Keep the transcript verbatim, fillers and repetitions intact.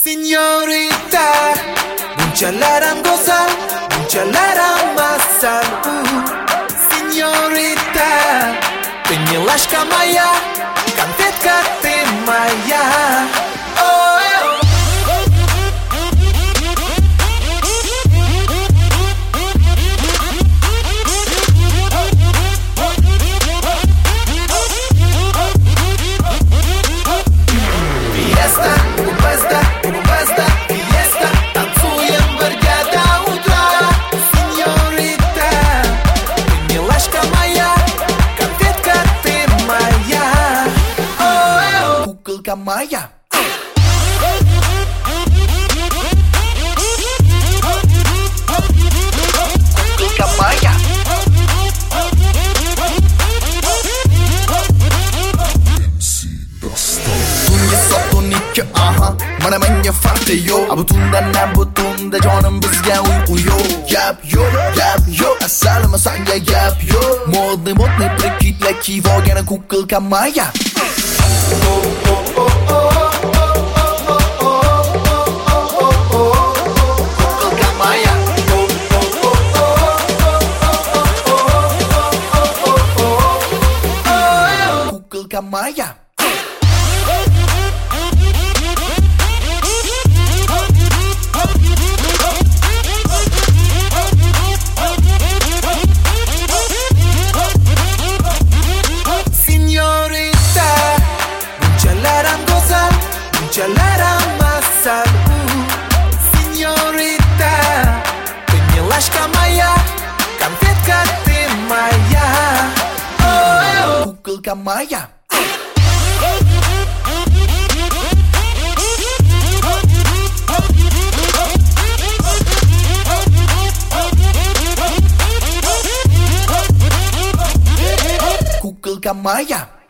Signorita, bunchalara goza, bunchalara masal. Signorita, ты милашка моя, конфетка ты моя. Моя. Куколка моя. Tunga sotunikka aha mana menga farqi yo'q. Butundan ham butunda jonim bizga uyqu yo'q. Gap yo'q, gap yo'q, asalima sanga gap yo'q. Modni modni прикидla kiyvogana kukilka moya. Kukilka moya. Signorita, bunchalara goza, bunchalara masal. Signorita, ты милашка моя, конфетка ты моя. Куколка моя. Куколка моя.